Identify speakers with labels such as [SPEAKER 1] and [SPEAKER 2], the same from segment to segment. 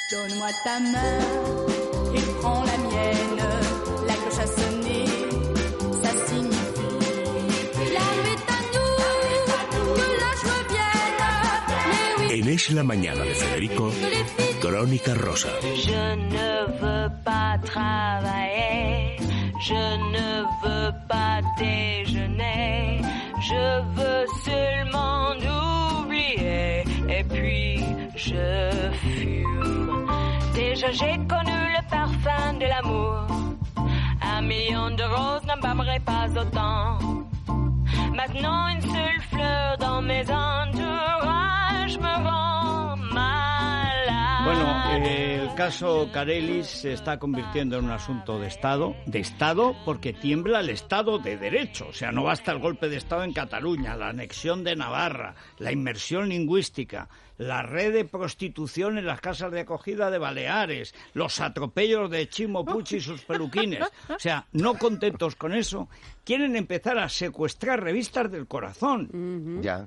[SPEAKER 1] Donne-moi ta main et prends la mienne. La cloche a sonné, ça signifie la fête à nous, que la joie vienne. Mais oui,
[SPEAKER 2] En Es la Mañana de Federico, Crónica Rosa.
[SPEAKER 3] Je ne veux pas travailler, je ne veux pas déjeuner, je veux seulement oublier, et puis je fume. Déjà j'ai connu le parfum de l'amour, 1 million de roses n'embaumerait pas autant. Maintenant une seule fleur dans mes entourages me rend malade.
[SPEAKER 4] Bueno, el caso Carelis se está convirtiendo en un asunto de Estado porque tiembla el Estado de Derecho. O sea, no basta el golpe de Estado en Cataluña, la anexión de Navarra, la inmersión lingüística, la red de prostitución en las casas de acogida de Baleares, los atropellos de Chimo Puig y sus peluquines. O sea, no contentos con eso, quieren empezar a secuestrar revistas del corazón.
[SPEAKER 5] Ya.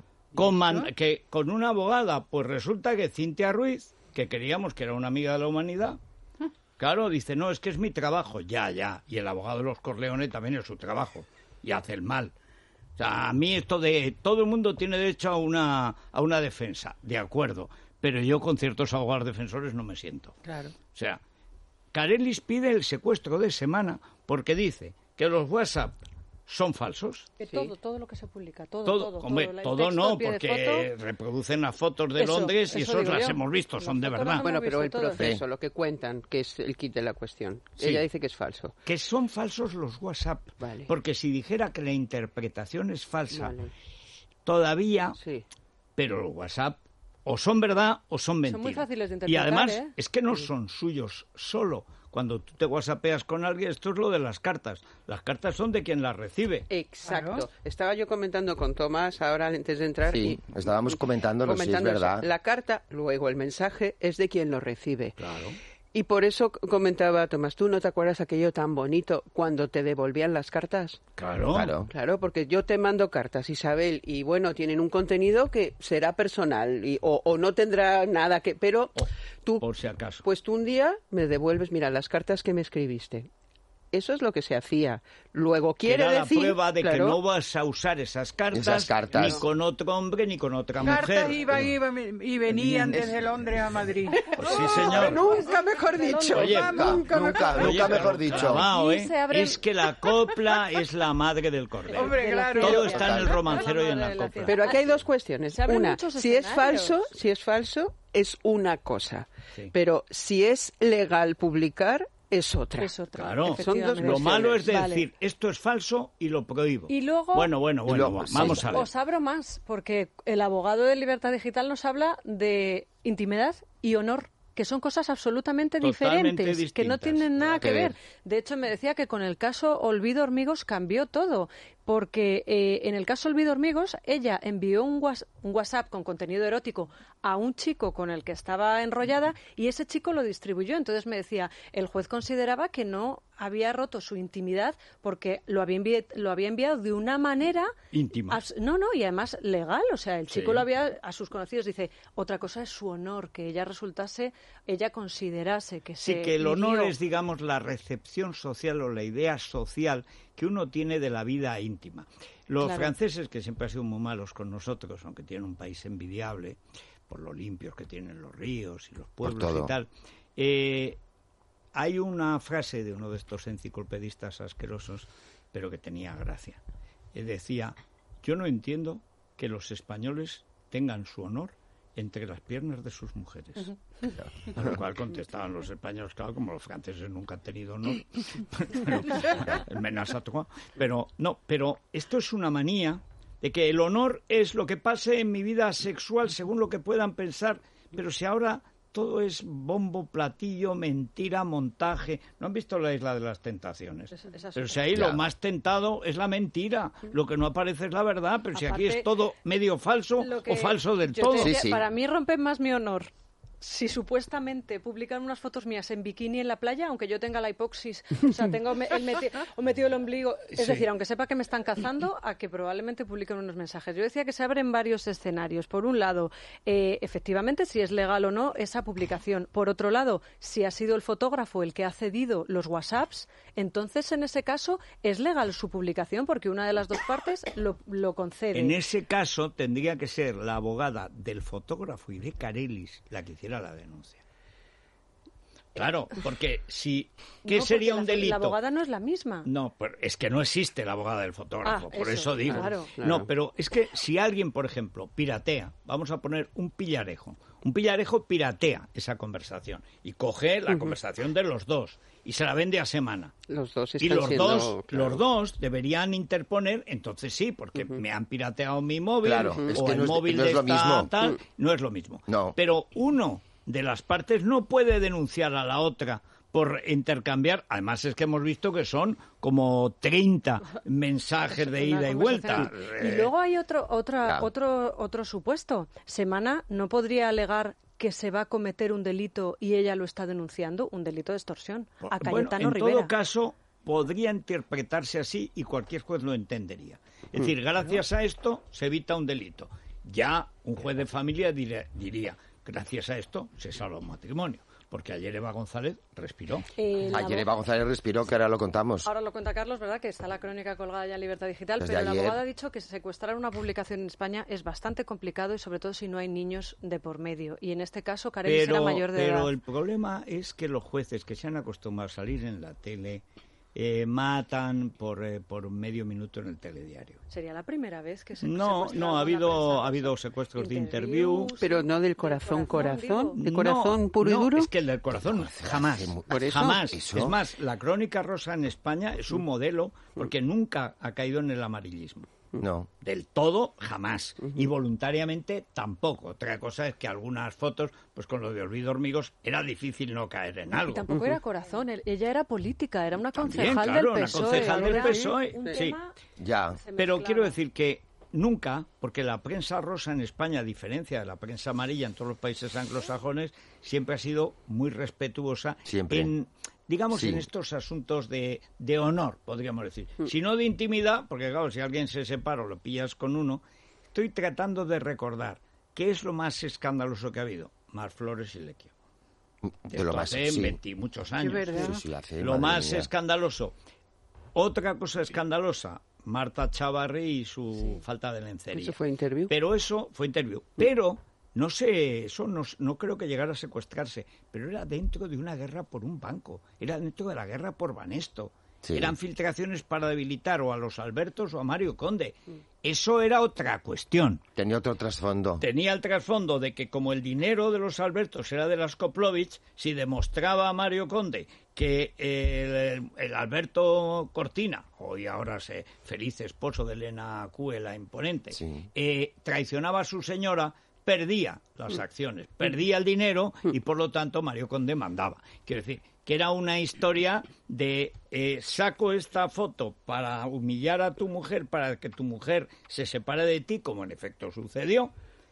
[SPEAKER 4] Con una abogada, pues resulta que Cintia Ruiz, que creíamos que era una amiga de la humanidad, claro, dice, no, es que es mi trabajo. Ya. Y el abogado de los Corleone también es su trabajo. Y hace el mal. O sea, a mí esto de todo el mundo tiene derecho a una defensa, de acuerdo, pero yo con ciertos abogados defensores no me siento.
[SPEAKER 6] Claro.
[SPEAKER 4] O sea, Carelis pide el secuestro de Semana porque dice que los WhatsApp son falsos.
[SPEAKER 6] Que todo lo que se publica, todo.
[SPEAKER 4] Hombre, todo no, porque reproducen las fotos de Londres y eso las hemos visto, son de verdad.
[SPEAKER 7] Bueno, pero el proceso, lo que cuentan, que es el kit de la cuestión, ella dice que es falso.
[SPEAKER 4] Que son falsos los WhatsApp,
[SPEAKER 7] vale.
[SPEAKER 4] Porque si dijera que la interpretación es falsa, todavía, pero los WhatsApp o son verdad o son mentira.
[SPEAKER 6] Son muy fáciles de interpretar,
[SPEAKER 4] y además es que no son suyos solo. Cuando tú te whatsappeas con alguien, esto es lo de las cartas. Las cartas son de quien las recibe.
[SPEAKER 7] Exacto.
[SPEAKER 6] Claro.
[SPEAKER 7] Estaba yo comentando con Tomás ahora antes de entrar.
[SPEAKER 5] Sí, estábamos comentándolo, si es verdad.
[SPEAKER 7] Eso. La carta, luego el mensaje, es de quien lo recibe.
[SPEAKER 4] Claro.
[SPEAKER 7] Y por eso comentaba Tomás, ¿tú no te acuerdas aquello tan bonito cuando te devolvían las cartas? Claro, porque yo te mando cartas, Isabel, y bueno, tienen un contenido que será personal o no tendrá nada que... Pero tú,
[SPEAKER 4] por si acaso.
[SPEAKER 7] Pues tú un día me devuelves, mira, las cartas que me escribiste. Eso es lo que se hacía. Luego quiere decir...
[SPEAKER 4] la prueba de que no vas a usar esas cartas ni con otro hombre ni con otra mujer.
[SPEAKER 8] Cartas iban y venían desde Londres a Madrid.
[SPEAKER 4] Pues sí, señor.
[SPEAKER 7] Nunca mejor dicho.
[SPEAKER 4] Oye,
[SPEAKER 5] nunca mejor dicho.
[SPEAKER 4] Es que la copla es la madre del cordero.
[SPEAKER 8] Hombre, claro.
[SPEAKER 4] Todo está en el romancero y en la copla.
[SPEAKER 7] Pero aquí hay dos cuestiones. Una, si es falso, es una cosa. Sí. Pero si es legal publicar, es otra.
[SPEAKER 4] Claro, lo malo es decir, esto es falso y lo prohíbo.
[SPEAKER 6] Y luego,
[SPEAKER 4] bueno, vamos a ver.
[SPEAKER 6] Os abro más, porque el abogado de Libertad Digital nos habla de intimidad y honor, que son cosas absolutamente diferentes, distintas, que no tienen nada que ver. De hecho, me decía que con el caso Olvido Hormigos cambió todo, porque en el caso Olvido Hormigos, ella envió un WhatsApp con contenido erótico a un chico con el que estaba enrollada y ese chico lo distribuyó. Entonces me decía, el juez consideraba que no había roto su intimidad porque lo había enviado de una manera
[SPEAKER 4] íntima.
[SPEAKER 6] Y además legal. O sea, el chico lo había a sus conocidos. Dice, otra cosa es su honor, que ella considerase que
[SPEAKER 4] que el honor es, digamos, la recepción social o la idea social que uno tiene de la vida íntima. Los franceses, que siempre han sido muy malos con nosotros, aunque tienen un país envidiable por lo limpios que tienen los ríos y los pueblos y tal, hay una frase de uno de estos enciclopedistas asquerosos, pero que tenía gracia. Decía, yo no entiendo que los españoles tengan su honor entre las piernas de sus mujeres. A lo cual contestaban los españoles, claro, como los franceses nunca han tenido honor. Pero esto es una manía de que el honor es lo que pase en mi vida sexual según lo que puedan pensar, pero si ahora todo es bombo, platillo, mentira, montaje. ¿No han visto La Isla de las Tentaciones? Pero si ahí lo más tentado es la mentira, lo que no aparece es la verdad, pero si aquí es todo medio falso o falso del todo.
[SPEAKER 6] Para mí rompe más mi honor si supuestamente publican unas fotos mías en bikini en la playa, aunque yo tenga la hipoxis, o sea, tengo metido el ombligo, es decir, aunque sepa que me están cazando, a que probablemente publiquen unos mensajes. Yo decía que se abren varios escenarios. Por un lado, efectivamente, si es legal o no esa publicación. Por otro lado, si ha sido el fotógrafo el que ha cedido los WhatsApps, entonces en ese caso es legal su publicación porque una de las dos partes lo concede.
[SPEAKER 4] En ese caso tendría que ser la abogada del fotógrafo y de Carelis la que hiciera la denuncia. Claro, porque ¿qué sería un delito?
[SPEAKER 6] La abogada no es la misma.
[SPEAKER 4] No, pero es que no existe la abogada del fotógrafo, por eso digo.
[SPEAKER 6] Claro.
[SPEAKER 4] No, pero es que si alguien, por ejemplo, piratea, vamos a poner un pillarejo piratea esa conversación y coge la conversación de los dos y se la vende a semana.
[SPEAKER 7] Los dos
[SPEAKER 4] y los dos deberían interponer, entonces sí, porque me han pirateado mi móvil, o el móvil de esta tal, no es lo mismo.
[SPEAKER 5] No.
[SPEAKER 4] Pero uno de las partes no puede denunciar a la otra por intercambiar. Además es que hemos visto que son como 30 mensajes de ida y vuelta.
[SPEAKER 6] Y luego hay otro supuesto. Semana no podría alegar que se va a cometer un delito y ella lo está denunciando, un delito de extorsión, a Cayetano Rivera.
[SPEAKER 4] En todo caso, podría interpretarse así y cualquier juez lo entendería. Es decir, gracias a esto se evita un delito. Ya un juez de familia diría, gracias a esto se salva un matrimonio. Porque ayer Eva González respiró.
[SPEAKER 5] Ayer Eva González respiró, que ahora lo contamos.
[SPEAKER 6] Ahora lo cuenta Carlos, ¿verdad? Que está la crónica colgada ya en Libertad Digital. Desde pero el abogado ha dicho que secuestrar una publicación en España es bastante complicado y sobre todo si no hay niños de por medio. Y en este caso, Carelis era mayor de edad.
[SPEAKER 4] Pero el problema es que los jueces que se han acostumbrado a salir en la tele matan por medio minuto en el telediario.
[SPEAKER 6] ¿Sería la primera vez que se
[SPEAKER 4] No, ha habido secuestros de interview.
[SPEAKER 7] Pero no del corazón, de corazón puro y duro.
[SPEAKER 4] Es que el del corazón jamás.
[SPEAKER 7] ¿Por eso?
[SPEAKER 4] Jamás. Es más, la Crónica Rosa en España es un modelo porque nunca ha caído en el amarillismo.
[SPEAKER 5] No.
[SPEAKER 4] Del todo, jamás. Y voluntariamente, tampoco. Otra cosa es que algunas fotos, pues con lo de Olvido Hormigos, era difícil no caer en algo.
[SPEAKER 6] Y tampoco era corazón. Ella era política, era una concejal
[SPEAKER 4] también, claro,
[SPEAKER 6] del PSOE.
[SPEAKER 4] Una concejal del PSOE, sí.
[SPEAKER 5] Ya.
[SPEAKER 4] Pero quiero decir que nunca, porque la prensa rosa en España, a diferencia de la prensa amarilla en todos los países anglosajones, siempre ha sido muy respetuosa en estos asuntos de honor, podríamos decir. Si no de intimidad, porque claro, si alguien se separa o lo pillas con uno, estoy tratando de recordar qué es lo más escandaloso que ha habido. Mar Flores y Lequio.
[SPEAKER 5] De lo más,
[SPEAKER 4] hace 20 muchos años.
[SPEAKER 5] Lo
[SPEAKER 4] más escandaloso. Otra cosa escandalosa, Marta Chavarri y su falta de lencería.
[SPEAKER 7] Eso fue interview.
[SPEAKER 4] Pero eso fue interview. Pero no sé, eso no creo que llegara a secuestrarse, pero era dentro de una guerra por un banco, era dentro de la guerra por Banesto. Sí. Eran filtraciones para debilitar o a los Albertos o a Mario Conde. Eso era otra cuestión.
[SPEAKER 5] Tenía otro trasfondo.
[SPEAKER 4] Tenía el trasfondo de que como el dinero de los Albertos era de las Koplovich, si demostraba a Mario Conde que el Alberto Cortina, hoy ahora feliz esposo de Elena Cue, la imponente, traicionaba a su señora, perdía las acciones, perdía el dinero y por lo tanto Mario Conde mandaba. Quiero decir, que era una historia de saco esta foto para humillar a tu mujer, para que tu mujer se separe de ti, como en efecto sucedió,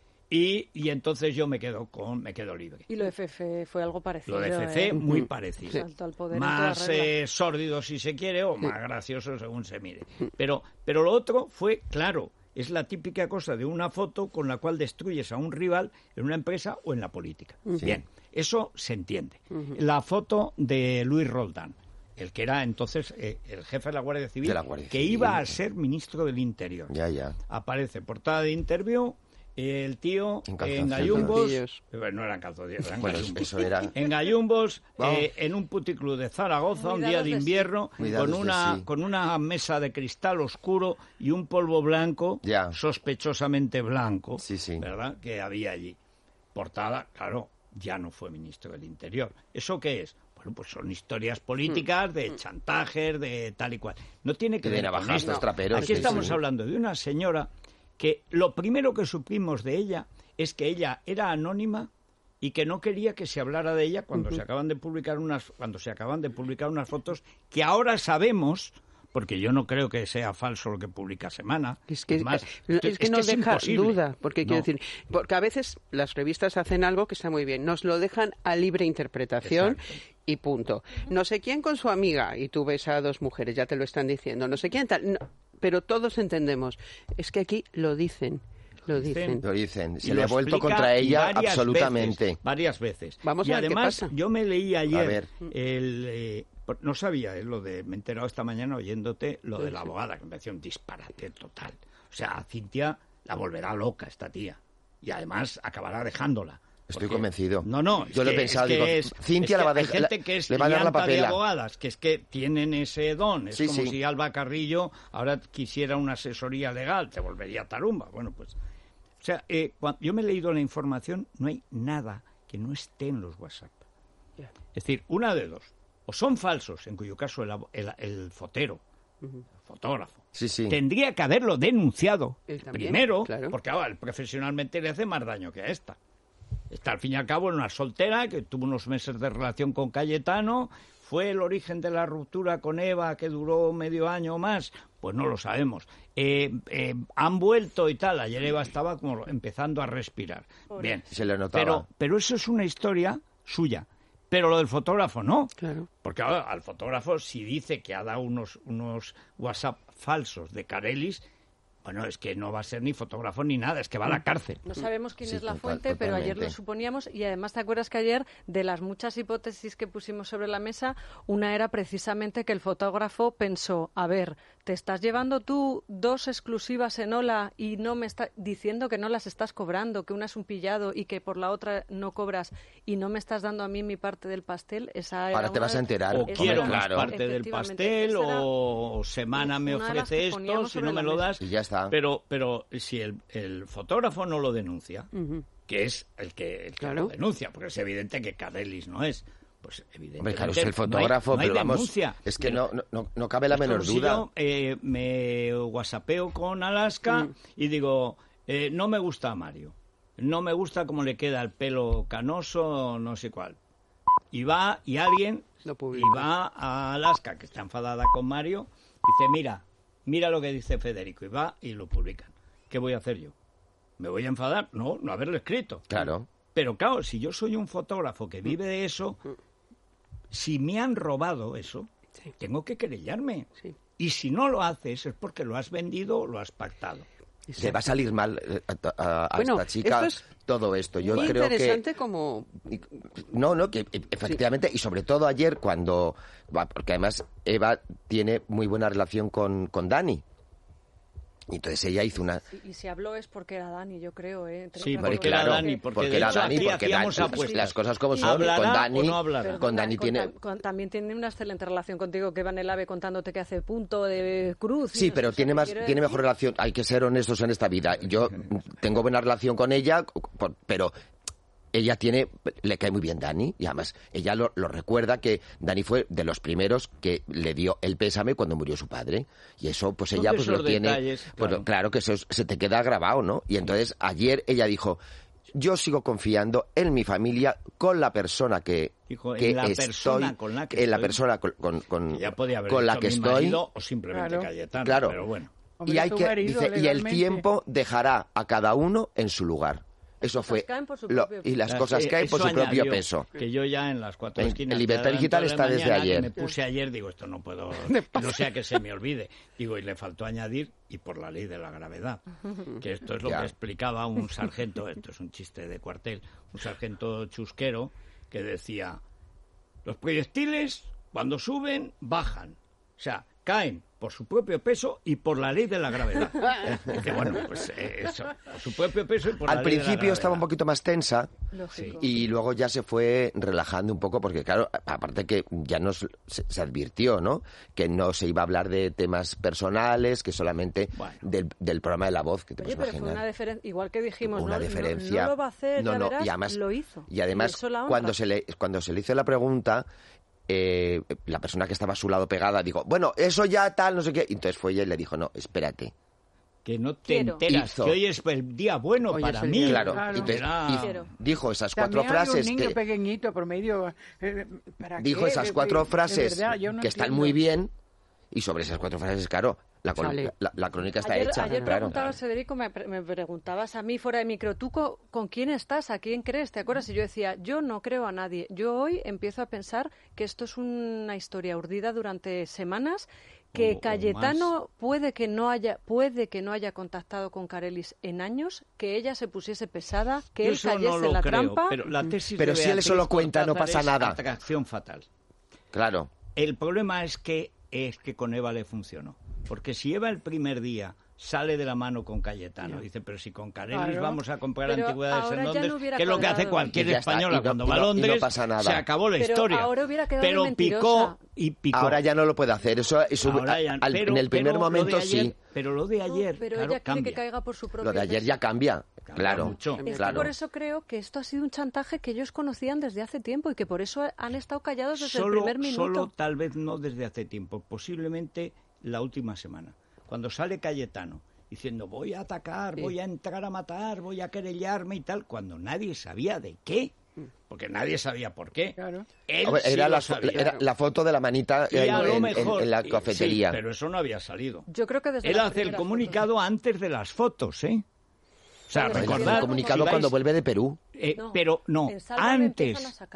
[SPEAKER 4] y entonces yo me quedo libre.
[SPEAKER 6] Y lo de Fefe fue algo parecido.
[SPEAKER 4] Lo de Fefe muy parecido. Más sórdido si se quiere o más gracioso según se mire. Pero lo otro fue, claro, es la típica cosa de una foto con la cual destruyes a un rival en una empresa o en la política. Bien, eso se entiende. La foto de Luis Roldán, el que era entonces el jefe de la Guardia Civil, que iba a ser ministro del Interior.
[SPEAKER 5] Ya.
[SPEAKER 4] Aparece portada de interview, el tío en gallumbos, no eran calzoncillos, eran gallumbos.
[SPEAKER 5] Eso era.
[SPEAKER 4] En gallumbos, en un puticlub de Zaragoza, un día de invierno, con una mesa de cristal oscuro y un polvo blanco, sospechosamente blanco, ¿verdad?, que había allí. Portada, claro, ya no fue ministro del Interior. ¿Eso qué es? Bueno, pues son historias políticas de chantajes, de tal y cual. No tiene que ver con esto. Aquí estamos hablando de una señora que lo primero que supimos de ella es que ella era anónima y que no quería que se hablara de ella cuando se acaban de publicar unas fotos que ahora sabemos porque yo no creo que sea falso lo que publica Semana.
[SPEAKER 7] Es que no deja duda, porque quiero decir, porque a veces las revistas hacen algo que está muy bien, nos lo dejan a libre interpretación. Exacto. Y punto. No sé quién con su amiga, y tú ves a dos mujeres, ya te lo están diciendo, no sé quién tal, no, pero todos entendemos, es que aquí lo dicen. Lo dicen.
[SPEAKER 5] Se le ha vuelto contra ella absolutamente.
[SPEAKER 4] Varias veces.
[SPEAKER 7] Vamos a ver qué pasa.
[SPEAKER 4] Yo me leí ayer no sabía, me he enterado esta mañana oyéndote lo de la abogada, que me pareció un disparate total. O sea, a Cintia la volverá loca esta tía. Y además acabará dejándola.
[SPEAKER 5] Estoy convencido.
[SPEAKER 4] No,
[SPEAKER 5] yo lo he pensado, digo, Cintia la va a dejar.
[SPEAKER 4] Hay gente que es llanta de abogadas, que es que tienen ese don. Es como si Alba Carrillo ahora quisiera una asesoría legal, te volvería tarumba. Bueno, pues... O sea, cuando yo me he leído la información, no hay nada que no esté en los WhatsApp. Es decir, una de dos. O son falsos, en cuyo caso el fotero, el fotógrafo, tendría que haberlo denunciado primero, porque ahora profesionalmente le hace más daño que a esta. Está, al fin y al cabo, en una soltera que tuvo unos meses de relación con Cayetano. ¿Fue el origen de la ruptura con Eva, que duró medio año o más? Pues no lo sabemos. Han vuelto y tal. Ayer Eva estaba como empezando a respirar. Bien,
[SPEAKER 5] se le notaba.
[SPEAKER 4] Pero eso es una historia suya. Pero lo del fotógrafo no.
[SPEAKER 7] Claro.
[SPEAKER 4] Porque ahora al fotógrafo, si dice que ha dado unos WhatsApp falsos de Carelis... Bueno, es que no va a ser ni fotógrafo ni nada, es que va a la cárcel.
[SPEAKER 6] No sabemos quién es la fuente, pero ayer lo suponíamos. Y además, ¿te acuerdas que ayer, de las muchas hipótesis que pusimos sobre la mesa, una era precisamente que el fotógrafo pensó, a ver, ¿te estás llevando tú 2 exclusivas en Hola y no me estás diciendo que no las estás cobrando, que una es un pillado y que por la otra no cobras y no me estás dando a mí mi parte del pastel? Esa era
[SPEAKER 5] ahora te vas a enterar.
[SPEAKER 4] O quiero más parte del pastel, o Semana me ofrece esto, si no me lo das...
[SPEAKER 5] Y ya está.
[SPEAKER 4] Pero si el fotógrafo no lo denuncia, que es el que lo denuncia, porque es evidente que Carelis no es, pues evidentemente...
[SPEAKER 5] Hombre, claro, es el fotógrafo,
[SPEAKER 4] no hay
[SPEAKER 5] pero vamos,
[SPEAKER 4] denuncia.
[SPEAKER 5] es que no cabe la menor duda.
[SPEAKER 4] Si yo me whatsappeo con Alaska y digo, no me gusta a Mario, no me gusta cómo le queda el pelo canoso, no sé cuál. Y va, y alguien, y va a Alaska, que está enfadada con Mario, dice, mira lo que dice Federico, y va y lo publican. ¿Qué voy a hacer yo? ¿Me voy a enfadar? No haberlo escrito.
[SPEAKER 5] Claro.
[SPEAKER 4] Pero claro, si yo soy un fotógrafo que vive de eso, si me han robado eso, tengo que querellarme. Sí. Y si no lo haces es porque lo has vendido o lo has pactado.
[SPEAKER 5] Le va a salir mal a esta chica todo esto. Yo creo
[SPEAKER 7] interesante como...
[SPEAKER 5] No, que efectivamente, y sobre todo ayer cuando... Porque además Eva tiene muy buena relación con Dani. Y entonces ella hizo una...
[SPEAKER 6] Y si habló es porque era Dani, yo creo,
[SPEAKER 4] Sí, porque era Dani, porque era Dani, porque
[SPEAKER 5] las cosas como son. Con Dani,
[SPEAKER 4] no hablará.
[SPEAKER 5] Con Dani
[SPEAKER 6] también tiene una excelente relación contigo, que va en el AVE contándote que hace punto de cruz.
[SPEAKER 5] Sí, pero tiene mejor relación. Hay que ser honestos en esta vida. Yo tengo buena relación con ella, pero... Ella le cae muy bien Dani, y además ella lo recuerda, que Dani fue de los primeros que le dio el pésame cuando murió su padre, y eso pues ella pues lo tiene, detalles, claro que eso se te queda grabado, ¿no? Y entonces ayer ella dijo, yo sigo confiando en mi familia, con la persona que
[SPEAKER 4] persona con la que
[SPEAKER 5] estoy,
[SPEAKER 4] o simplemente Cayetano,
[SPEAKER 5] claro,
[SPEAKER 4] pero bueno.
[SPEAKER 5] Y el tiempo dejará a cada uno en su lugar. Eso fue. Y las cosas caen por su propio peso.
[SPEAKER 4] Que yo ya en las 4 esquinas.
[SPEAKER 5] El Libertad Digital está desde ayer.
[SPEAKER 4] Me puse ayer, digo, esto no puedo. No sea que se me olvide. Digo, y le faltó añadir, y por la ley de la gravedad. Que esto es lo que explicaba un sargento, esto es un chiste de cuartel, un sargento chusquero, que decía: los proyectiles, cuando suben, bajan. O sea, caen por su propio peso y por la ley de la gravedad. Que bueno, pues eso, por su propio peso y por la ley de la gravedad. Al
[SPEAKER 5] principio estaba un poquito más tensa.
[SPEAKER 6] Lógico.
[SPEAKER 5] Y luego ya se fue relajando un poco, porque claro, aparte que ya se advirtió, ¿no?, que no se iba a hablar de temas personales, que solamente del programa de La Voz, que te puedes imaginar.
[SPEAKER 6] Fue una diferencia, igual que dijimos,
[SPEAKER 5] una diferencia.
[SPEAKER 6] No lo va a hacer, ya verás,
[SPEAKER 5] y además,
[SPEAKER 6] lo hizo.
[SPEAKER 5] Y además, cuando se le hizo la pregunta, la persona que estaba a su lado pegada dijo, bueno, eso ya tal, no sé qué. Y entonces fue ella y le dijo, no, espérate.
[SPEAKER 4] Que no te enteras, que hoy es el día bueno para mí.
[SPEAKER 5] Claro, entonces dijo esas 4 frases.
[SPEAKER 8] Hay un niño pequeñito por medio.
[SPEAKER 5] Dijo esas 4 frases que están muy bien, Y sobre esas 4 frases, claro, la crónica está hecha.
[SPEAKER 6] Ayer
[SPEAKER 5] claro.
[SPEAKER 6] preguntabas, Federico, me preguntabas a mí fuera de micro, ¿tú con quién estás? ¿A quién crees? ¿Te acuerdas? Y yo decía, yo no creo a nadie. Yo hoy empiezo a pensar que esto es una historia urdida durante semanas, que Cayetano puede que no haya contactado con Carelis en años, que ella se pusiese pesada, que él cayese en la trampa.
[SPEAKER 4] Pero la tesis
[SPEAKER 5] pero si él eso lo cuenta, no pasa nada.
[SPEAKER 4] Atracción fatal.
[SPEAKER 5] Claro.
[SPEAKER 4] El problema es que con Eva le funcionó. Porque si Eva el primer día sale de la mano con Cayetano, dice, pero si con Carelis vamos a comprar antigüedades en Londres, que es lo que hace cualquier española cuando va a Londres, no pasa nada. Se acabó la historia.
[SPEAKER 6] Ahora hubiera quedado
[SPEAKER 4] pero picó.
[SPEAKER 5] Ahora ya no lo puede hacer. Eso en el primer momento
[SPEAKER 4] ayer,
[SPEAKER 5] sí.
[SPEAKER 4] Pero lo de ayer,
[SPEAKER 6] pero
[SPEAKER 4] claro,
[SPEAKER 6] ella quiere que caiga por su propio
[SPEAKER 5] Lo de ayer ya cambia. Claro,
[SPEAKER 4] mucho.
[SPEAKER 6] Es que por eso creo que esto ha sido un chantaje que ellos conocían desde hace tiempo y que por eso han estado callados desde el primer minuto.
[SPEAKER 4] Solo tal vez no desde hace tiempo, posiblemente la última semana. Cuando sale Cayetano diciendo voy a atacar, voy a entrar a matar, voy a querellarme y tal, cuando nadie sabía de qué. Porque nadie sabía por qué. Claro.
[SPEAKER 5] Era la foto de la manita en la cafetería.
[SPEAKER 4] Sí, pero eso no había salido.
[SPEAKER 6] Yo creo que desde
[SPEAKER 4] él hace el comunicado antes de las fotos, ¿eh? O sea, recordad...
[SPEAKER 5] El comunicado cuando vuelve de Perú.
[SPEAKER 4] Pero no, antes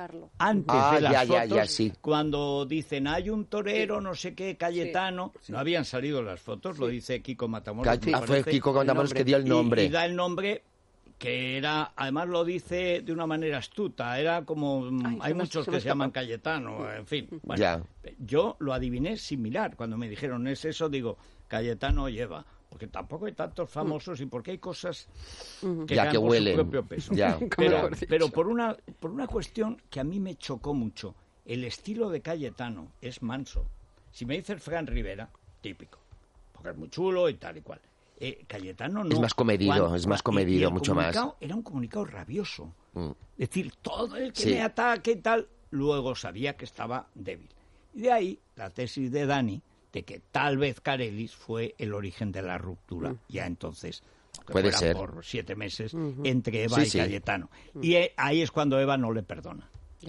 [SPEAKER 4] de las fotos,
[SPEAKER 5] sí.
[SPEAKER 4] Cuando dicen hay un torero, no sé qué, Cayetano, no habían salido las fotos, lo dice Kiko Matamoros.
[SPEAKER 5] Fue Kiko Matamoros que dio el nombre.
[SPEAKER 4] Y da el nombre... que era, además lo dice de una manera astuta, era como, hay muchos que se llaman Cayetano, en fin. Bueno, yo lo adiviné sin mirar, cuando me dijeron es eso, digo, Cayetano lleva, porque tampoco hay tantos famosos y porque hay cosas que ganan por su propio peso. Pero por una cuestión que a mí me chocó mucho, el estilo de Cayetano es manso. Si me dices Fran Rivera, típico, porque es muy chulo y tal y cual. Cayetano no.
[SPEAKER 5] Es más comedido, mucho más.
[SPEAKER 4] Era un comunicado rabioso. Es decir, todo el que me ataque y tal, luego sabía que estaba débil. Y de ahí la tesis de Dani de que tal vez Carelis fue el origen de la ruptura. Ya entonces,
[SPEAKER 5] puede ser
[SPEAKER 4] por 7 meses entre Eva y Cayetano. Y ahí es cuando Eva no le perdona.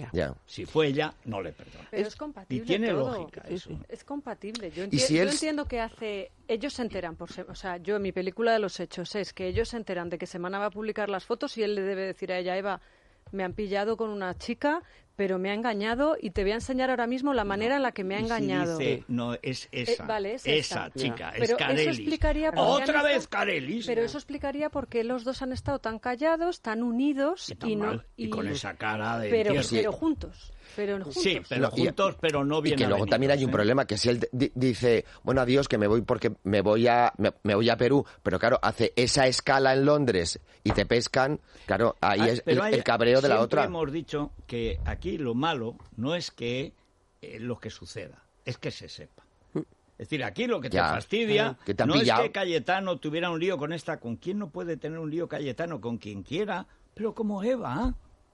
[SPEAKER 4] Si fue ella, no le perdona.
[SPEAKER 6] Pero es compatible.
[SPEAKER 4] Y tiene
[SPEAKER 6] todo.
[SPEAKER 4] Lógica eso.
[SPEAKER 6] Es compatible. Yo entiendo que ellos se enteran, o sea, yo en mi película de los hechos es que ellos se enteran de que Semana va a publicar las fotos y él le debe decir a ella, Eva, me han pillado con una chica, pero me ha engañado y te voy a enseñar ahora mismo la manera en la que me ha engañado.
[SPEAKER 4] Si dice, no, es esa.
[SPEAKER 6] Vale, es
[SPEAKER 4] esa chica, es
[SPEAKER 6] pero
[SPEAKER 4] Carelis.
[SPEAKER 6] Eso explicaría
[SPEAKER 4] ¡Otra vez Carelis!
[SPEAKER 6] Pero eso explicaría por qué los dos han estado tan callados, tan unidos
[SPEAKER 4] y con esa cara de
[SPEAKER 6] pero juntos.
[SPEAKER 4] Sí, pero juntos, pero no bien.
[SPEAKER 5] Y que luego también hay un problema, que si él dice, bueno, adiós, que me voy porque me voy a Perú, pero claro, hace esa escala en Londres y te pescan, claro, ahí es el cabreo de la otra.
[SPEAKER 4] Siempre hemos dicho que aquí lo malo no es que lo que suceda, es que se sepa. Es decir, aquí lo que te fastidia no es que Cayetano tuviera un lío con esta, con quién no puede tener un lío Cayetano, con quien quiera, pero como Eva,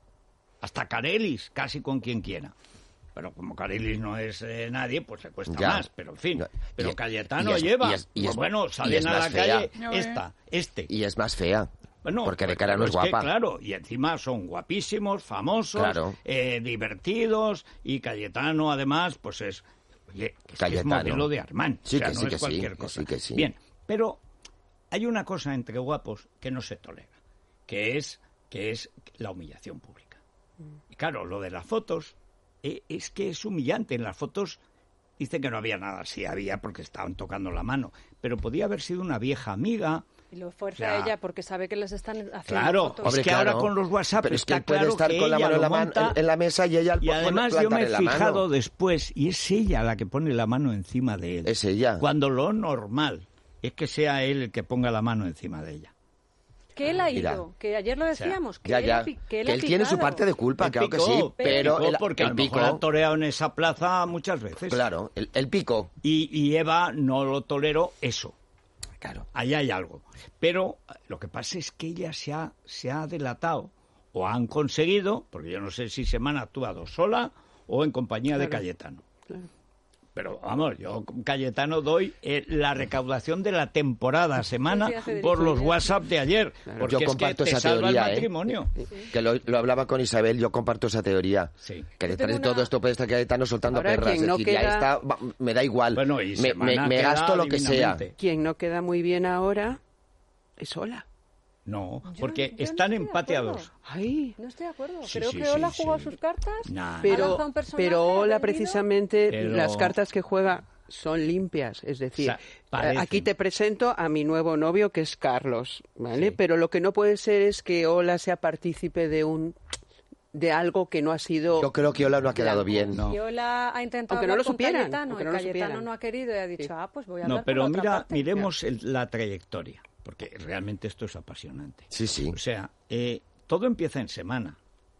[SPEAKER 4] hasta Carelis, casi con quien quiera. Pero como Carelis no es nadie, pues le cuesta más. Pero en fin, pero Cayetano lleva. Bueno, salen a la calle
[SPEAKER 5] Y es más fea.
[SPEAKER 4] Bueno,
[SPEAKER 5] porque de cara no es guapa.
[SPEAKER 4] Claro, y encima son guapísimos, famosos, divertidos, y Cayetano además, pues es modelo de Armand.
[SPEAKER 5] Sí,
[SPEAKER 4] o sea, no es cualquier cosa. Bien, pero hay una cosa entre guapos que no se tolera, que es la humillación pública. Y claro, lo de las fotos es que es humillante. En las fotos dicen que no había nada. Sí había porque estaban tocando la mano. Pero podía haber sido una vieja amiga.
[SPEAKER 6] Y lo fuerza ella porque sabe que les están haciendo
[SPEAKER 4] fotos.
[SPEAKER 6] Claro,
[SPEAKER 4] es que ahora con los WhatsApp
[SPEAKER 5] pero
[SPEAKER 4] está
[SPEAKER 5] es que puede estar con la mano en la mesa y ella...
[SPEAKER 4] Y además yo me he fijado después, y es ella la que pone la mano encima de él.
[SPEAKER 5] Es ella.
[SPEAKER 4] Cuando lo normal es que sea él el que ponga la mano encima de ella.
[SPEAKER 6] Que él ha ido, que ayer lo decíamos, que él
[SPEAKER 5] tiene su parte de culpa, claro que sí, pero
[SPEAKER 4] porque a lo mejor ha toreado en esa plaza muchas veces.
[SPEAKER 5] Claro, el pico.
[SPEAKER 4] Y Eva no lo toleró eso.
[SPEAKER 5] Claro.
[SPEAKER 4] Ahí hay algo. Pero lo que pasa es que ella se ha delatado, o han conseguido, porque yo no sé si Semana ha actuado sola o en compañía de Cayetano. Claro. Pero vamos, yo con Cayetano doy la recaudación de la temporada, semana, por los WhatsApp de ayer. Claro. Porque
[SPEAKER 5] yo comparto
[SPEAKER 4] esa
[SPEAKER 5] teoría,
[SPEAKER 4] el matrimonio.
[SPEAKER 5] Que lo hablaba con Isabel, yo comparto esa teoría.
[SPEAKER 4] Sí.
[SPEAKER 5] Que detrás de todo esto puede estar Cayetano soltando ahora, perras. Es decir, ya está, me da igual.
[SPEAKER 4] Bueno, y
[SPEAKER 5] me gasto lo que sea.
[SPEAKER 7] Quien no queda muy bien ahora es Ola.
[SPEAKER 4] No, porque están empateados.
[SPEAKER 6] Ay, no estoy de acuerdo. Creo que Ola jugó sus cartas.
[SPEAKER 7] Pero Ola precisamente las cartas que juega son limpias, es decir, aquí te presento a mi nuevo novio que es Carlos, ¿vale? Sí. Pero lo que no puede ser es que Ola sea partícipe de algo que no ha sido...
[SPEAKER 5] Yo creo que Ola no ha quedado bien.
[SPEAKER 6] No. Y Ola ha intentado
[SPEAKER 7] aunque no lo supieran,
[SPEAKER 6] Cayetano no ha querido y ha dicho, pues voy a hablar.
[SPEAKER 4] No, pero
[SPEAKER 6] por la otra parte.
[SPEAKER 4] miremos la trayectoria. Porque realmente esto es apasionante.
[SPEAKER 5] Sí.
[SPEAKER 4] O sea, todo empieza en semana.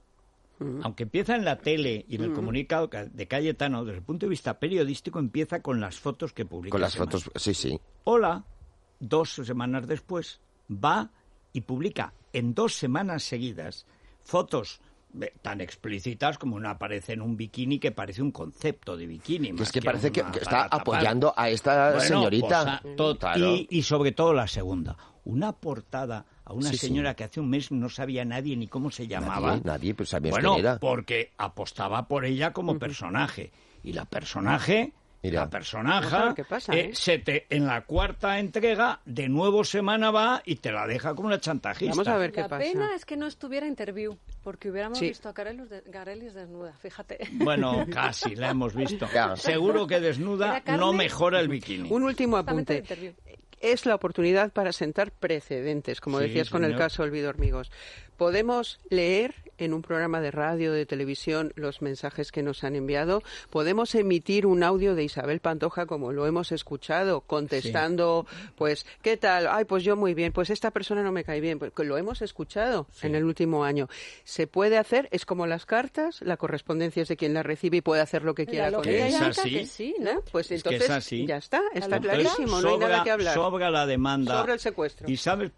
[SPEAKER 4] Aunque empieza en la tele y en el comunicado de Cayetano, desde el punto de vista periodístico, empieza con las fotos que publica.
[SPEAKER 5] Con las fotos, sí.
[SPEAKER 4] Ola, 2 semanas después, va y publica en 2 semanas seguidas fotos tan explícitas como una aparece en un bikini que parece un concepto de bikini.
[SPEAKER 5] Es que parece que está apoyando a esta señorita.
[SPEAKER 4] Claro. Y sobre todo la segunda, una portada a una señora que hace un mes no sabía nadie ni cómo se llamaba.
[SPEAKER 5] Nadie pues sabía quién era.
[SPEAKER 4] Porque apostaba por ella como personaje. Y la personaje...
[SPEAKER 5] Mira.
[SPEAKER 4] La personaje,
[SPEAKER 7] ¿qué pasa,
[SPEAKER 4] en la 4ª entrega, de nuevo semana va y te la deja como una chantajista.
[SPEAKER 7] Vamos a ver qué pasa.
[SPEAKER 6] La pena es que no estuviera Interview, porque hubiéramos visto a Garelis desnuda, fíjate.
[SPEAKER 4] Bueno, casi la hemos visto. Seguro que desnuda no mejora el bikini.
[SPEAKER 7] Un último apunte. Es la oportunidad para sentar precedentes, como decías con el caso Olvido Hormigos. Podemos leer en un programa de radio, de televisión, los mensajes que nos han enviado. Podemos emitir un audio de Isabel Pantoja, como lo hemos escuchado, contestando, pues, ¿qué tal? Ay, pues yo muy bien. Pues esta persona no me cae bien. Pues lo hemos escuchado en el último año. Se puede hacer, es como las cartas, la correspondencia es de quien la recibe y puede hacer lo que quiera con ella.
[SPEAKER 4] Es así.
[SPEAKER 6] Que sí, ¿no?
[SPEAKER 7] Pues entonces ya está clarísimo, no hay nada que hablar.
[SPEAKER 4] Sobra la demanda.
[SPEAKER 7] Sobre el secuestro.
[SPEAKER 4] ¿Y sabes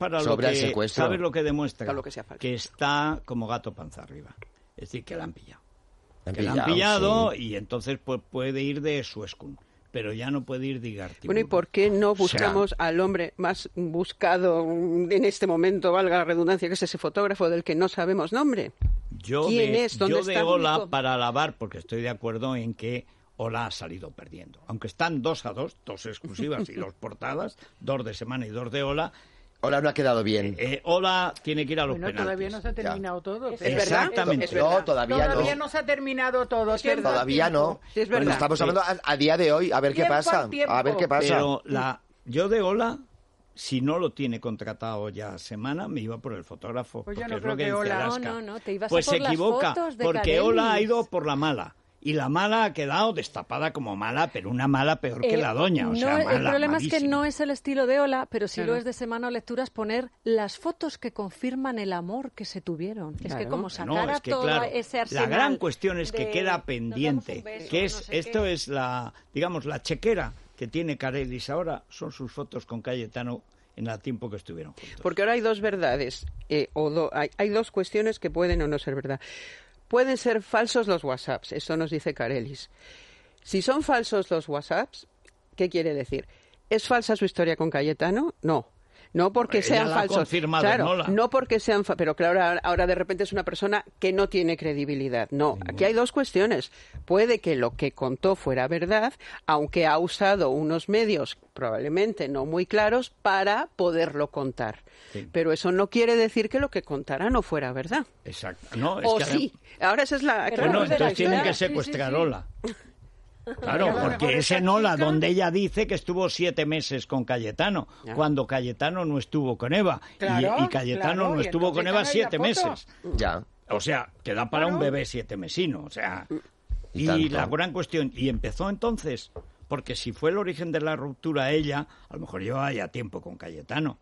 [SPEAKER 4] sabes lo que demuestra?
[SPEAKER 7] Lo que sea falta.
[SPEAKER 4] Que está como gato panza arriba. Es decir, que la han pillado. La han pillado y entonces pues, puede ir de Suescun, pero ya no puede ir de Igartiburu.
[SPEAKER 7] Bueno, ¿y por qué no buscamos al hombre más buscado en este momento, valga la redundancia, que es ese fotógrafo del que no sabemos nombre? ¿Quién es? ¿Dónde está?
[SPEAKER 4] Yo de Ola para alabar, porque estoy de acuerdo en que Ola ha salido perdiendo. Aunque están 2-2, 2 exclusivas y 2 portadas, 2 de semana y 2 de Ola.
[SPEAKER 5] Ola no ha quedado bien.
[SPEAKER 4] Ola tiene que ir a los penaltis.
[SPEAKER 8] Todavía no se ha terminado todo.
[SPEAKER 4] Exactamente.
[SPEAKER 5] No, todavía
[SPEAKER 8] no se ha terminado todo.
[SPEAKER 5] Todavía no.
[SPEAKER 7] Es verdad.
[SPEAKER 5] Bueno, estamos hablando a día de hoy, a ver qué pasa. A ver qué pasa.
[SPEAKER 4] Pero yo de Ola, si no lo tiene contratado ya semana, me iba por el fotógrafo.
[SPEAKER 8] Pues
[SPEAKER 4] porque
[SPEAKER 8] yo no
[SPEAKER 4] es
[SPEAKER 8] creo
[SPEAKER 4] lo que
[SPEAKER 8] que Ola...
[SPEAKER 6] No, te ibas
[SPEAKER 4] pues
[SPEAKER 6] a por
[SPEAKER 4] se equivoca,
[SPEAKER 6] las fotos de
[SPEAKER 4] porque
[SPEAKER 6] Carelis.
[SPEAKER 4] Ola ha ido por la mala. Y la mala ha quedado destapada como mala, pero una mala peor que la doña. O sea, mala,
[SPEAKER 6] el problema
[SPEAKER 4] malísima.
[SPEAKER 6] es que no es el estilo de Ola, pero sí lo es de Semana o Lecturas, poner las fotos que confirman el amor que se tuvieron. Es que como sacar todo ese arsenal...
[SPEAKER 4] La gran cuestión es que queda pendiente, que es esto es la chequera que tiene Carelis ahora, son sus fotos con Cayetano en el tiempo que estuvieron juntos.
[SPEAKER 7] Porque ahora hay dos verdades, hay dos cuestiones que pueden o no ser verdad. Pueden ser falsos los WhatsApps, eso nos dice Carelis. Si son falsos los WhatsApps, ¿qué quiere decir? ¿Es falsa su historia con Cayetano? No. No porque sean falsos. Claro, no porque sean pero claro, ahora de repente es una persona que no tiene credibilidad. No, aquí hay dos cuestiones. Puede que lo que contó fuera verdad, aunque ha usado unos medios probablemente no muy claros para poderlo contar. Sí. Pero eso no quiere decir que lo que contara no fuera verdad.
[SPEAKER 4] Exacto. No, es
[SPEAKER 7] o
[SPEAKER 4] que
[SPEAKER 7] sí. Ahora esa es la...
[SPEAKER 4] Bueno, entonces tienen que secuestrar Ola. Claro, porque es en Ola donde ella dice que estuvo 7 meses con Cayetano, cuando Cayetano no estuvo con Eva. Y Cayetano no estuvo con Eva 7 meses.
[SPEAKER 5] Ya.
[SPEAKER 4] O sea, que da para un bebé 7 mesino. O sea, y la gran cuestión, y empezó entonces, porque si fue el origen de la ruptura ella, a lo mejor llevaba ya tiempo con Cayetano.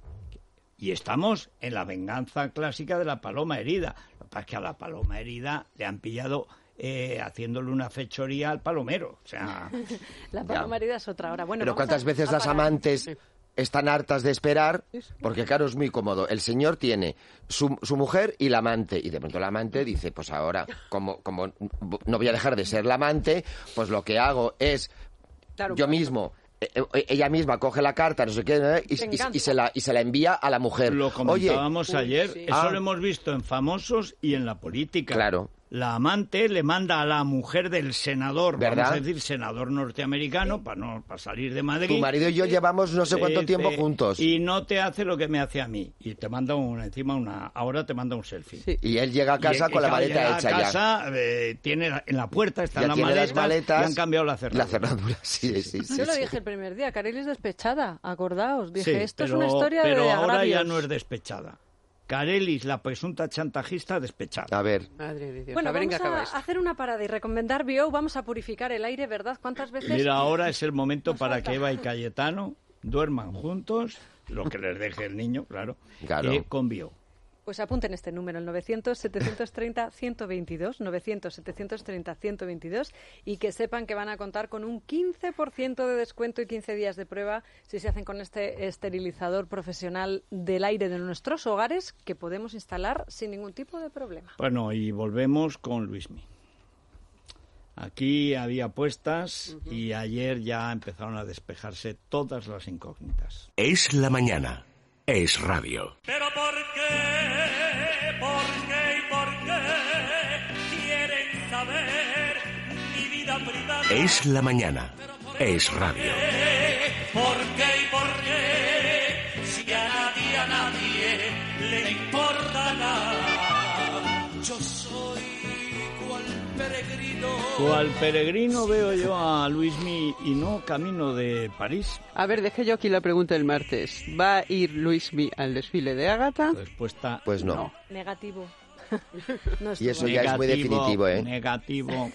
[SPEAKER 4] Y estamos en la venganza clásica de la paloma herida. Lo que pasa es que a la paloma herida le han pillado... haciéndole una fechoría al palomero, o sea...
[SPEAKER 6] La paloma herida es otra hora. Bueno,
[SPEAKER 5] pero ¿cuántas veces las amantes están hartas de esperar, porque claro, es muy cómodo. El señor tiene su mujer y la amante, y de pronto la amante dice, pues ahora, como no voy a dejar de ser la amante, pues lo que hago es, yo mismo... Ella misma coge la carta, no sé qué, y se la envía a la mujer.
[SPEAKER 4] Lo comentábamos ayer, eso lo hemos visto en famosos y en la política.
[SPEAKER 5] Claro.
[SPEAKER 4] La amante le manda a la mujer del senador,
[SPEAKER 5] ¿verdad?
[SPEAKER 4] Vamos a decir senador norteamericano, para salir de Madrid.
[SPEAKER 5] Tu marido y yo llevamos no sé cuánto tiempo juntos.
[SPEAKER 4] Y no te hace lo que me hace a mí. Y te manda ahora te manda un selfie.
[SPEAKER 5] Sí. Y él llega a casa con la maleta hecha ya.
[SPEAKER 4] Llega a casa, tiene en la puerta, están las maletas, y han cambiado la cerradura.
[SPEAKER 5] La cerradura, sí.
[SPEAKER 6] Yo lo dije el primer día, Carelis despechada, acordaos. Dije, esto es una historia de agravios.
[SPEAKER 4] Pero ahora ya no es despechada. Carelis, la presunta chantajista, despechada.
[SPEAKER 5] A ver.
[SPEAKER 7] Madre de Dios.
[SPEAKER 6] Bueno, vamos a hacer una parada y recomendar Bio. Vamos a purificar el aire, ¿verdad? ¿Cuántas veces?
[SPEAKER 4] Mira, ahora es el momento para que Eva y Cayetano duerman juntos, lo que les deje el niño, claro. Con Bio.
[SPEAKER 6] Pues apunten este número, el 900-730-122, 900-730-122, y que sepan que van a contar con un 15% de descuento y 15 días de prueba si se hacen con este esterilizador profesional del aire de nuestros hogares que podemos instalar sin ningún tipo de problema.
[SPEAKER 4] Bueno, y volvemos con Luismi. Aquí había apuestas y ayer ya empezaron a despejarse todas las incógnitas.
[SPEAKER 2] Es la mañana. Es radio.
[SPEAKER 9] Pero ¿por qué? ¿Por qué y por qué quieren saber mi vida privada?
[SPEAKER 2] Es la mañana. Es radio.
[SPEAKER 9] ¿Por qué y por qué? Si a nadie le importa nada. Yo soy cual peregrino.
[SPEAKER 4] Cual peregrino veo yo a Luismi y no camino de París.
[SPEAKER 7] A ver, dejé yo aquí la pregunta del martes. ¿Va a ir Luismi al desfile de Ágata?
[SPEAKER 4] Respuesta,
[SPEAKER 5] pues no.
[SPEAKER 6] Negativo.
[SPEAKER 5] No y eso ya es muy definitivo, ¿eh?
[SPEAKER 4] Negativo.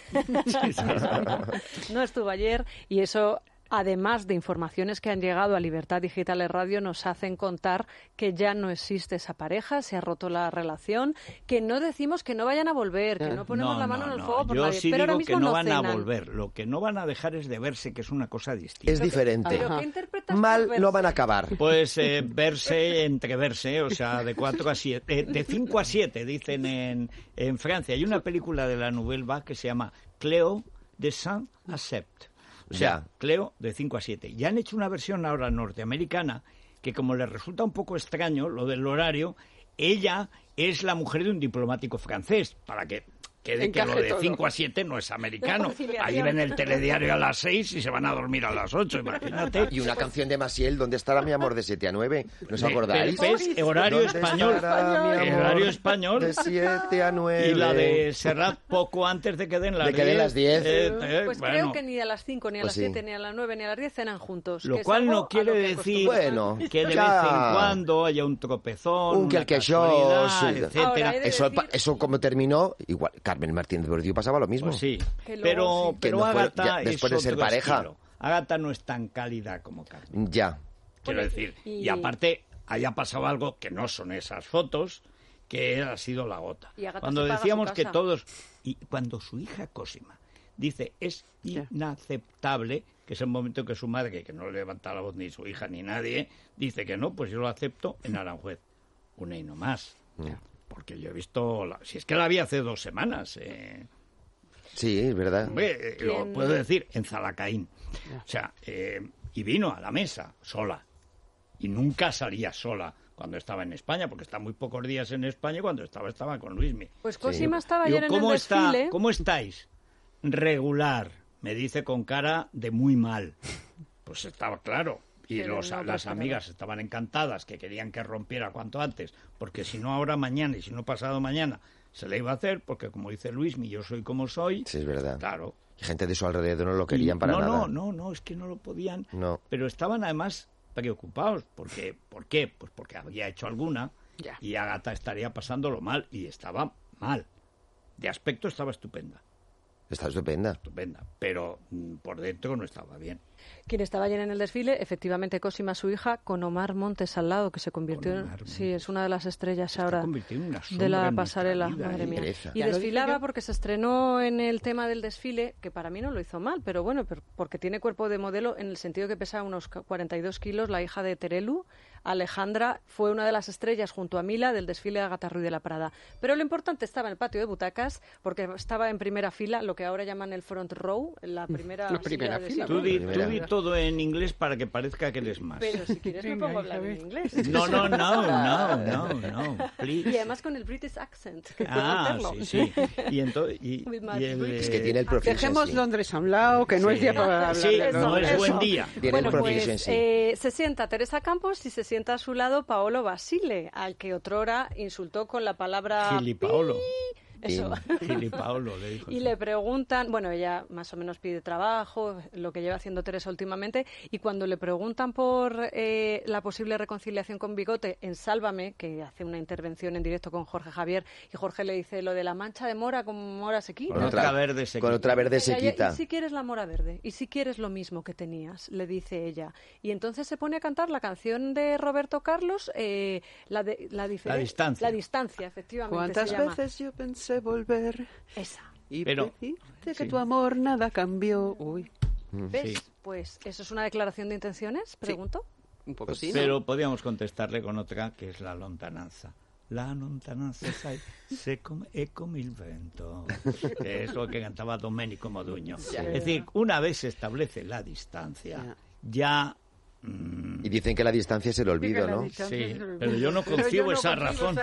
[SPEAKER 6] No estuvo ayer y eso... Además de informaciones que han llegado a Libertad Digital Radio, nos hacen contar que ya no existe esa pareja, se ha roto la relación, que no decimos que no vayan a volver, que no ponemos la mano en el fuego por nadie.
[SPEAKER 4] Yo sí
[SPEAKER 6] pero
[SPEAKER 4] digo
[SPEAKER 6] ahora mismo
[SPEAKER 4] que no van
[SPEAKER 6] cenan.
[SPEAKER 4] a volver. Lo que no van a dejar es de verse, que es una cosa distinta.
[SPEAKER 5] Es diferente.
[SPEAKER 6] ¿Pero qué interpretas
[SPEAKER 5] Mal
[SPEAKER 6] por verse?
[SPEAKER 5] no van a acabar.
[SPEAKER 4] Pues entreverse, o sea, de 4 a 7, de 5 a 7, dicen en Francia. Hay una película de la Nouvelle Vague que se llama Cléo de Saint-Accept. O sea, Cleo de 5 a 7. Y han hecho una versión ahora norteamericana que, como les resulta un poco extraño lo del horario, ella es la mujer de un diplomático francés, para que quede que lo de 5 a 7 no es americano. Ahí ven el telediario a las 6 y se van a dormir a las 8, imagínate.
[SPEAKER 5] Y una canción de Maciel, ¿dónde estará mi amor de 7 a 9? ¿No os acordáis?
[SPEAKER 4] Horario español. Horario español.
[SPEAKER 5] De 7 a 9.
[SPEAKER 4] Y la de Serrat poco antes de que den las 10.
[SPEAKER 5] De que den las 10.
[SPEAKER 6] Pues bueno, creo que ni a las 5, ni a las 7, ni a las 9, ni a las 10 cenan juntos.
[SPEAKER 4] Lo cual no quiere decir que de vez en cuando haya un tropezón,
[SPEAKER 5] un casualidad,
[SPEAKER 4] etcétera.
[SPEAKER 5] Eso como terminó, igual... Carmen Martínez Bordiú pasaba lo mismo.
[SPEAKER 4] Pues sí, pero no
[SPEAKER 5] Ágata después de ser pareja.
[SPEAKER 4] Estilo. Ágata no es tan cálida como Carmen.
[SPEAKER 5] Ya.
[SPEAKER 4] Quiero decir, y aparte haya pasado algo que no son esas fotos, que ha sido la gota. Cuando decíamos que todos... Y cuando su hija Cosima dice es inaceptable, que es el momento que su madre, que no le levanta la voz ni su hija ni nadie, dice que no, pues yo lo acepto en Aranjuez. Una y no más. Porque yo he visto... Si es que la vi hace 2 semanas.
[SPEAKER 5] Sí, es verdad.
[SPEAKER 4] Hombre, lo puedo decir, en Zalacaín. O sea, y vino a la mesa sola. Y nunca salía sola cuando estaba en España, porque está muy pocos días en España y cuando estaba con Luismi.
[SPEAKER 6] Pues Cosima estaba ayer en el desfile.
[SPEAKER 4] ¿Cómo estáis? Regular, me dice con cara de muy mal. Pues estaba claro. Y las amigas estaban encantadas, que querían que rompiera cuanto antes, porque si no ahora mañana y si no pasado mañana se le iba a hacer, porque como dice Luismi, yo soy como soy.
[SPEAKER 5] Sí, es verdad.
[SPEAKER 4] Claro.
[SPEAKER 5] Y gente de su alrededor no lo querían para nada.
[SPEAKER 4] No, es que no lo podían.
[SPEAKER 5] No.
[SPEAKER 4] Pero estaban además preocupados. ¿Por qué? Pues porque había hecho alguna y Ágata estaría pasándolo mal, y estaba mal. De aspecto estaba estupenda.
[SPEAKER 5] Está estupenda.
[SPEAKER 4] Estupenda, pero por dentro no estaba bien.
[SPEAKER 6] Quien estaba ayer en el desfile, efectivamente, Cosima, su hija, con Omar Montes al lado, que se convirtió es una de las estrellas ahora de la pasarela, madre mía. Y desfilaba porque se estrenó en el tema del desfile, que para mí no lo hizo mal, pero bueno, porque tiene cuerpo de modelo en el sentido que pesa unos 42 kilos, la hija de Terelu. Alejandra fue una de las estrellas junto a Mila del desfile de Agatha Ruiz de la Prada. Pero lo importante estaba en el patio de butacas, porque estaba en primera fila, lo que ahora llaman el front row, la primera fila.
[SPEAKER 4] Tú di todo en inglés para que parezca que eres más.
[SPEAKER 6] Pero si quieres me pongo a hablar en inglés.
[SPEAKER 4] No, please.
[SPEAKER 6] Y además con el British accent.
[SPEAKER 4] Sí.
[SPEAKER 5] Es que tiene el proficiency.
[SPEAKER 8] Dejemos Londres a un lado, que no es día para hablar.
[SPEAKER 4] Sí, no es buen día.
[SPEAKER 5] Tiene el proficiency.
[SPEAKER 6] Se sienta Teresa Campos y se sienta a su lado Paolo Basile, al que otrora insultó con la palabra
[SPEAKER 4] Gilipaolo.
[SPEAKER 6] Eso.
[SPEAKER 4] Gilipaolo le dijo.
[SPEAKER 6] Y le preguntan, bueno, ella más o menos pide trabajo, lo que lleva haciendo Teresa últimamente, y cuando le preguntan por la posible reconciliación con Bigote en Sálvame, que hace una intervención en directo con Jorge Javier, y Jorge le dice lo de la mancha de mora con mora se quita.
[SPEAKER 5] Con otra verde se quita.
[SPEAKER 6] Y si quieres la mora verde, y si quieres lo mismo que tenías, le dice ella. Y entonces se pone a cantar la canción de Roberto Carlos, la distancia. La distancia, efectivamente.
[SPEAKER 7] ¿Cuántas veces yo pensé volver?
[SPEAKER 6] Esa.
[SPEAKER 7] Y decirte que tu amor nada cambió. Uy.
[SPEAKER 6] ¿Ves? Sí. Pues eso es una declaración de intenciones, pregunto.
[SPEAKER 7] Sí. Un poco sí.
[SPEAKER 4] Pero podíamos contestarle con otra que es la lontananza. La lontananza se come il vento. Que es lo que cantaba Domenico Modugno. Es decir, una vez se establece la distancia, ya...
[SPEAKER 5] Y dicen que la distancia es el olvido, ¿no?
[SPEAKER 4] Sí, pero yo no concibo esa razón.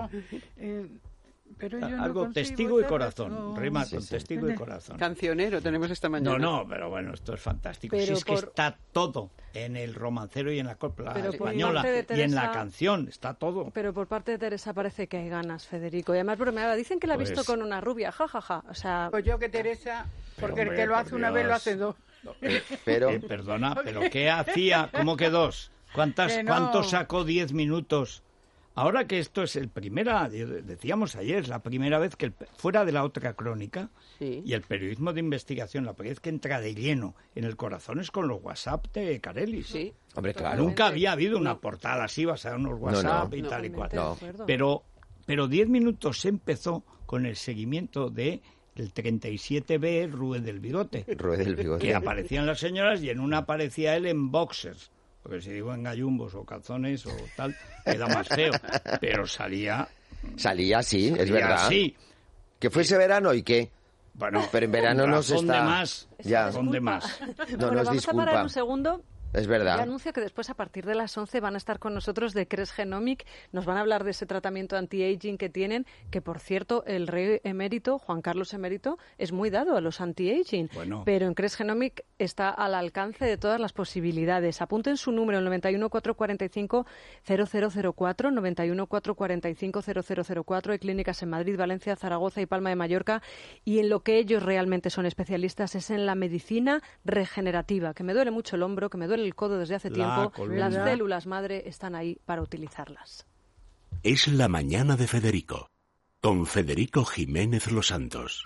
[SPEAKER 8] Pero yo
[SPEAKER 4] algo
[SPEAKER 8] no
[SPEAKER 4] testigo y corazón, rima con testigo y corazón.
[SPEAKER 7] Cancionero tenemos esta mañana.
[SPEAKER 4] No, pero bueno, esto es fantástico. Si es que está todo en el romancero y en la copla española y en la canción, está todo.
[SPEAKER 6] Pero por parte de Teresa parece que hay ganas, Federico. Y además bromeaba, dicen que la ha visto con una rubia, jajaja. O sea,
[SPEAKER 8] pues yo que Teresa, porque el que lo hace una vez lo hace dos.
[SPEAKER 5] Pero
[SPEAKER 4] perdona, ¿pero qué hacía? ¿Cómo que dos? ¿Cuánto sacó 10 minutos? Ahora que esto es decíamos ayer, es la primera vez que fuera de la otra crónica y el periodismo de investigación, la primera vez que entra de lleno en el corazón es con los WhatsApp de Carelis.
[SPEAKER 5] Sí, hombre, claro.
[SPEAKER 4] Nunca había habido una portada así basada en unos WhatsApp y tal y cual. Pero 10 minutos se empezó con el seguimiento del 37B, Rue del Bigote. Que aparecían las señoras y en una aparecía él en boxers. Porque si digo en gallumbos o calzones o tal, queda más feo. Pero salía...
[SPEAKER 5] Salía, sí, es verdad.
[SPEAKER 4] Sí.
[SPEAKER 5] Que fuese verano y qué.
[SPEAKER 4] Bueno,
[SPEAKER 5] pero en verano no se está...
[SPEAKER 4] de más.
[SPEAKER 5] Ya.
[SPEAKER 4] Son de más.
[SPEAKER 5] No nos
[SPEAKER 6] vamos a parar un segundo.
[SPEAKER 5] Es verdad.
[SPEAKER 6] Y anuncio que después, a partir de las 11, van a estar con nosotros de Cres Genomic. Nos van a hablar de ese tratamiento anti-aging que tienen, que, por cierto, el rey emérito, Juan Carlos emérito, es muy dado a los anti-aging.
[SPEAKER 4] Bueno.
[SPEAKER 6] Pero en Cres Genomic está al alcance de todas las posibilidades. Apunten su número, el 91 445 0004, 91 445 0004. Hay clínicas en Madrid, Valencia, Zaragoza y Palma de Mallorca. Y en lo que ellos realmente son especialistas es en la medicina regenerativa, que me duele mucho el hombro, que me duele el codo desde hace tiempo. Las células madre están ahí para utilizarlas.
[SPEAKER 2] Es la mañana de Federico, con Federico Jiménez Los Santos.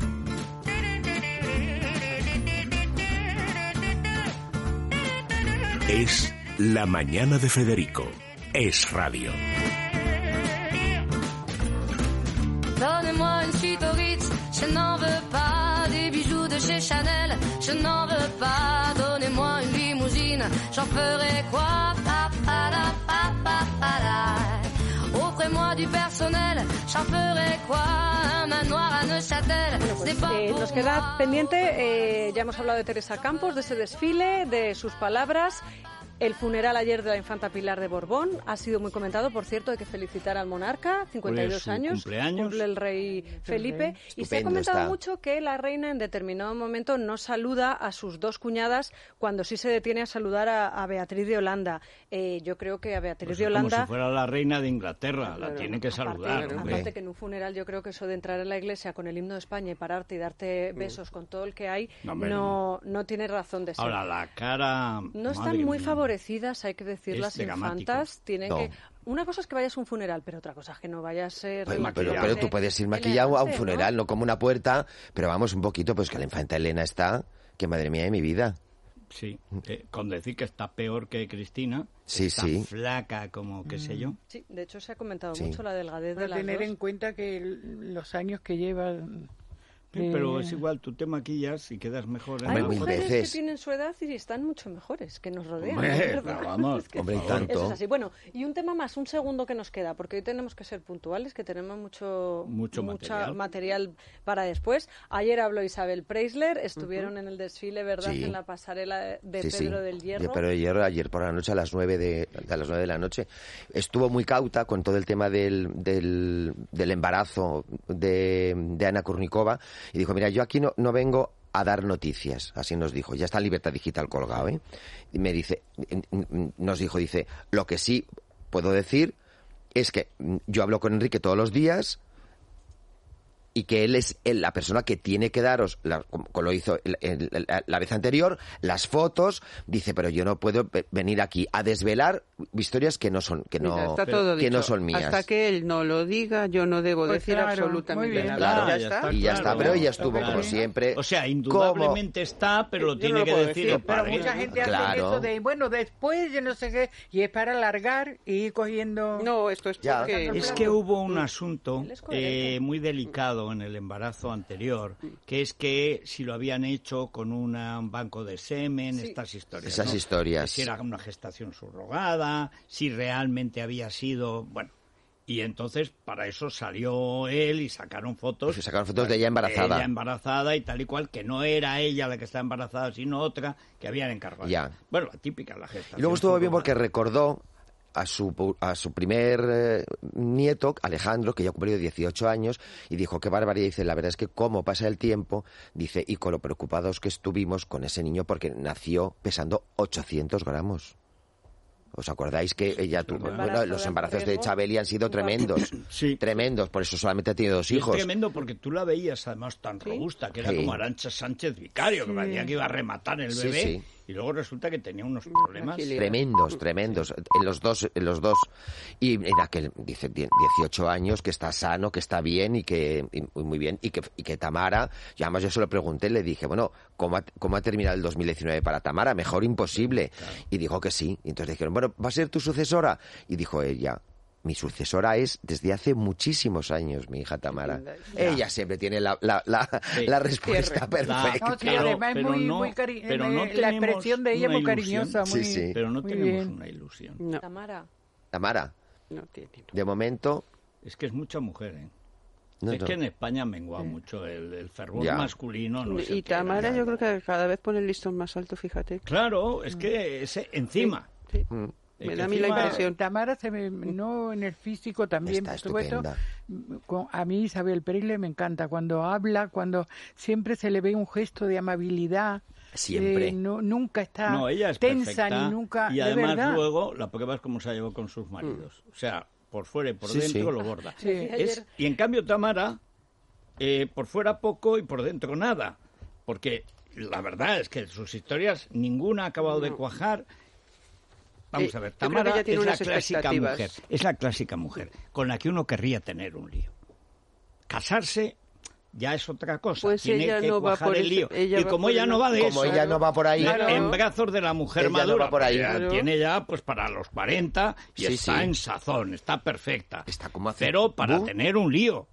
[SPEAKER 2] Es la mañana de Federico. Es radio.
[SPEAKER 1] Donnez-moi une suite au Ritz, je n'en veux pas. Des bijoux de chez Chanel, je n'en veux pas. Donnez-moi une limousine, j'en ferai quoi? Offrez-moi du personnel, j'en ferai quoi? Un manoir à Neuchâtel, c'est pas pour
[SPEAKER 6] nos queda pendiente, ya hemos hablado de Teresa Campos, de ese desfile, de sus palabras. El funeral ayer de la infanta Pilar de Borbón ha sido muy comentado, por cierto, hay que felicitar al monarca, 52 años, cumple el rey Felipe, y se ha comentado mucho que la reina en determinado momento no saluda a sus dos cuñadas cuando sí se detiene a saludar a Beatriz de Holanda. Yo creo que a Beatriz de Holanda...
[SPEAKER 4] Como si fuera la reina de Inglaterra, la tiene que saludar.
[SPEAKER 6] Aparte que en un funeral yo creo que eso de entrar en la iglesia con el himno de España y pararte y darte besos con todo el que hay, no tiene razón de ser.
[SPEAKER 4] Ahora, la cara...
[SPEAKER 6] No están muy favorecidas, hay que decir, las infantas. Tienen que... Una cosa es que vayas a un funeral, pero otra cosa es que no vayas a ser...
[SPEAKER 5] Pero tú puedes ir maquillado a un funeral, ¿no? Como una puerta, pero vamos un poquito, pues que la infanta Elena está, que madre mía de mi vida.
[SPEAKER 4] Sí, con decir que está peor que Cristina, está flaca como qué sé yo.
[SPEAKER 6] Sí, de hecho se ha comentado mucho la delgadez de las dos.
[SPEAKER 8] Tener en cuenta que los años que lleva...
[SPEAKER 4] Pero es igual, tú te maquillas y quedas mejor.
[SPEAKER 6] Hay mujeres que tienen su edad y están mucho mejores, que nos rodean.
[SPEAKER 4] Pero vamos,
[SPEAKER 5] hombre, y tanto.
[SPEAKER 6] Eso es así. Bueno, y un tema más, un segundo que nos queda, porque hoy tenemos que ser puntuales, que tenemos mucho material para después. Ayer habló Isabel Preisler, estuvieron en el desfile, ¿verdad?, en la pasarela de Pedro del Hierro.
[SPEAKER 5] Pedro del Hierro, ayer por la noche a las 9 de la noche. Estuvo muy cauta con todo el tema del embarazo de Ana Kurnikova. Y dijo, mira, yo aquí no vengo a dar noticias, así nos dijo. Ya está Libertad Digital colgado, ¿eh? Y nos dijo, lo que sí puedo decir es que yo hablo con Enrique todos los días y que él es la persona que tiene que daros, como lo hizo la vez anterior, las fotos. Dice, pero yo no puedo venir aquí a desvelar historias que no son no son mías.
[SPEAKER 7] Hasta que él no lo diga, yo no debo decir absolutamente nada.
[SPEAKER 5] Claro, y ya está, pero ella estuvo como siempre.
[SPEAKER 4] O sea, indudablemente está, pero lo tiene que decir el padre.
[SPEAKER 8] Pero mucha gente hace eso de, bueno, después yo no sé qué, y es para alargar y ir cogiendo...
[SPEAKER 7] No, esto es porque...
[SPEAKER 4] Es que hubo un asunto muy delicado en el embarazo anterior, que es que si lo habían hecho con un banco de semen, estas historias.
[SPEAKER 5] Esas historias.
[SPEAKER 4] Si era una gestación subrogada, si realmente había sido... Bueno, y entonces para eso salió él y sacaron fotos.
[SPEAKER 5] De ella embarazada.
[SPEAKER 4] Ella embarazada y tal y cual, que no era ella la que estaba embarazada, sino otra que habían encargado.
[SPEAKER 5] Ya.
[SPEAKER 4] Bueno, la típica, la gestación.
[SPEAKER 5] Y luego estuvo bien porque recordó a su primer nieto, Alejandro, que ya ha cumplido 18 años, y dijo, qué barbaridad. Dice, la verdad es que cómo pasa el tiempo, dice, y con lo preocupados que estuvimos con ese niño porque nació pesando 800 gramos. ¿Os acordáis que ella tuvo... Bueno, los embarazos de Chabeli han sido tremendos. Sí. Tremendos, por eso solamente ha tenido 2 hijos.
[SPEAKER 4] Es tremendo porque tú la veías además tan robusta, que era como Arantxa Sánchez Vicario, que parecía que iba a rematar el bebé. Sí. Y luego resulta que tenía unos problemas
[SPEAKER 5] tremendos en los dos. Y era que dice 18 años, que está sano, que está bien y que muy bien, y que Tamara, y además yo se lo pregunté, le dije, bueno, ¿cómo ha terminado el 2019 para Tamara? Mejor imposible. Claro. Y dijo que sí. Y entonces dijeron, bueno, ¿va a ser tu sucesora? Y dijo ella, mi sucesora es desde hace muchísimos años mi hija Tamara. Ella siempre tiene la respuesta perfecta.
[SPEAKER 8] No, sí, además es la expresión de ella es muy cariñosa.
[SPEAKER 4] Pero no tenemos una ilusión.
[SPEAKER 6] No.
[SPEAKER 5] Tamara.
[SPEAKER 7] No tiene.
[SPEAKER 5] De momento...
[SPEAKER 4] Es que es mucha mujer, ¿eh? Que en España ha menguado mucho el fervor masculino. No
[SPEAKER 7] y Tamara yo creo que cada vez pone el listón más alto, fíjate.
[SPEAKER 4] Claro, es que encima...
[SPEAKER 7] Sí. Me da a mí la impresión.
[SPEAKER 8] Tamara no en el físico también, por supuesto. A mí Isabel Preisler me encanta cuando habla, cuando siempre se le ve un gesto de amabilidad.
[SPEAKER 5] Siempre.
[SPEAKER 8] Nunca está
[SPEAKER 4] ella es
[SPEAKER 8] tensa
[SPEAKER 4] perfecta,
[SPEAKER 8] ni nunca.
[SPEAKER 4] Y además luego la prueba es cómo se llevó con sus maridos. O sea, por fuera y por dentro lo borda.
[SPEAKER 6] Sí.
[SPEAKER 4] Y en cambio Tamara, por fuera poco y por dentro nada. Porque la verdad es que sus historias ninguna ha acabado de cuajar. Vamos a ver, Tamara es la clásica mujer con la que uno querría tener un lío. Casarse ya es otra cosa,
[SPEAKER 7] pues tiene
[SPEAKER 4] que
[SPEAKER 7] no
[SPEAKER 4] cuajar el lío. Y como ella no va de eso,
[SPEAKER 5] ella no va por ahí,
[SPEAKER 4] en brazos de la mujer madura,
[SPEAKER 5] no va por ahí.
[SPEAKER 4] Tiene ya pues para los 40 y está en sazón, está perfecta.
[SPEAKER 5] Está como
[SPEAKER 4] pero para tener un lío...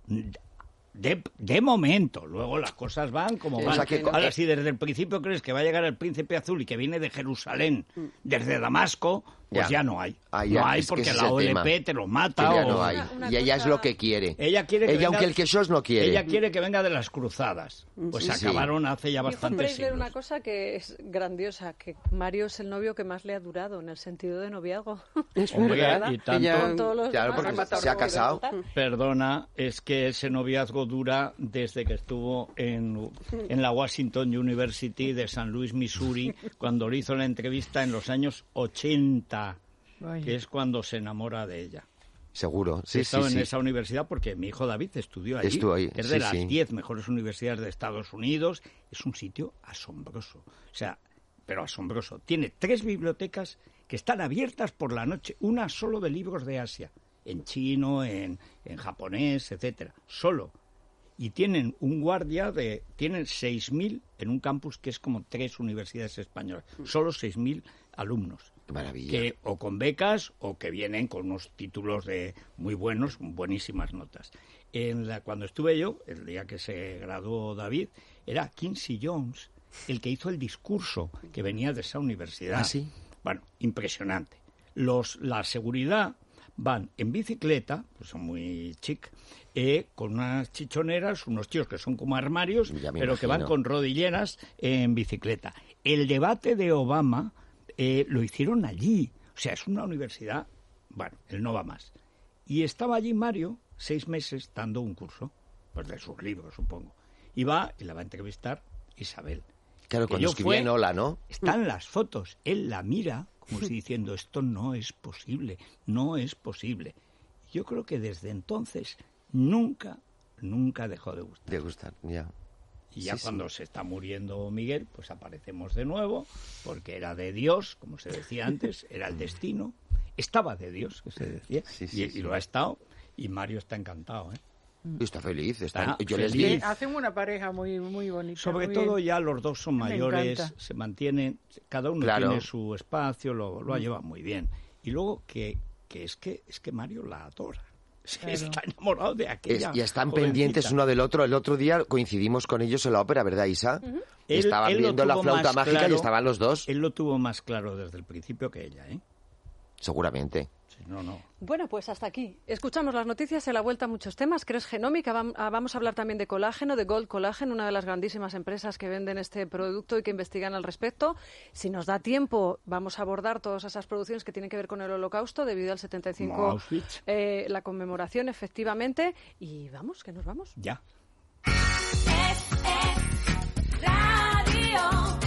[SPEAKER 4] De momento, luego las cosas van como van. Ahora, si desde el principio crees que va a llegar el príncipe azul y que viene de Jerusalén, desde Damasco, pues ya no hay. No hay porque la OLP te lo mata.
[SPEAKER 5] Ya no hay. Y ella es lo que quiere.
[SPEAKER 4] Ella quiere que venga,
[SPEAKER 5] aunque el Queixós no quiere.
[SPEAKER 4] Ella quiere que venga de las cruzadas. Pues acabaron hace ya bastantes siglos.
[SPEAKER 6] Una cosa que es grandiosa, que Mario es el novio que más le ha durado en el sentido de noviazgo.
[SPEAKER 7] Es verdad.
[SPEAKER 4] Y tanto,
[SPEAKER 5] claro, porque se ha casado.
[SPEAKER 4] Perdona, es que ese noviazgo dura desde que estuvo en la Washington University de San Luis, Missouri, cuando le hizo la entrevista en los años 80, que es cuando se enamora de ella.
[SPEAKER 5] Seguro,
[SPEAKER 4] sí. He estado en esa universidad porque mi hijo David estudió allí.
[SPEAKER 5] Estuvo ahí,
[SPEAKER 4] es de las 10 mejores universidades de Estados Unidos. Es un sitio asombroso. O sea, pero asombroso. Tiene 3 bibliotecas que están abiertas por la noche, una solo de libros de Asia, en chino, en japonés, etcétera, solo. y tienen un guardia tienen 6.000 en un campus que es como 3 universidades españolas, solo 6.000 alumnos.
[SPEAKER 5] Qué maravilla.
[SPEAKER 4] Que o con becas o que vienen con unos títulos muy buenos, buenísimas notas. Cuando estuve yo, el día que se graduó David, era Quincy Jones el que hizo el discurso que venía de esa universidad.
[SPEAKER 5] ¿Ah, sí?
[SPEAKER 4] Bueno, impresionante. La seguridad van en bicicleta, pues son muy chic, con unas chichoneras, unos tíos que son como armarios, pero que van con rodilleras en bicicleta. El debate de Obama lo hicieron allí. O sea, es una universidad, bueno, él no va más. Y estaba allí Mario 6 meses dando un curso, pues de sus libros, supongo. Y la va a entrevistar Isabel.
[SPEAKER 5] Claro, cuando escribía en Hola, ¿no?
[SPEAKER 4] Están las fotos, él la mira como si diciendo, esto no es posible, no es posible. Yo creo que desde entonces nunca dejó de gustar.
[SPEAKER 5] De gustar, ya.
[SPEAKER 4] Y ya cuando se está muriendo Miguel, pues aparecemos de nuevo, porque era de Dios, como se decía antes, era el destino, estaba de Dios, que se decía, y lo ha estado, y Mario está encantado, ¿eh?
[SPEAKER 5] Está feliz, yo
[SPEAKER 4] feliz.
[SPEAKER 5] les vi.
[SPEAKER 8] Hacen una pareja muy, muy bonita.
[SPEAKER 4] Sobre
[SPEAKER 8] muy
[SPEAKER 4] todo
[SPEAKER 8] bien.
[SPEAKER 4] ya los dos son mayores, se mantienen, cada uno tiene su espacio, lo ha llevado muy bien. Y luego que es que Mario la adora. Claro. Está enamorado de aquella
[SPEAKER 5] y están
[SPEAKER 4] jovencita.
[SPEAKER 5] pendientes uno del otro. El otro día coincidimos con ellos en la ópera, ¿verdad, Isa? Estaban viendo La flauta mágica y estaban los dos.
[SPEAKER 4] Él lo tuvo más claro desde el principio que ella, ¿eh?
[SPEAKER 5] Seguramente.
[SPEAKER 4] Sí, no.
[SPEAKER 6] Bueno, pues hasta aquí. Escuchamos las noticias, en la vuelta muchos temas. Cres Genómica, vamos a hablar también de colágeno, de Gold Collagen, una de las grandísimas empresas que venden este producto y que investigan al respecto. Si nos da tiempo, vamos a abordar todas esas producciones que tienen que ver con el Holocausto, debido al 75, la conmemoración, efectivamente. Y vamos, que nos vamos.
[SPEAKER 4] Ya.
[SPEAKER 1] Radio.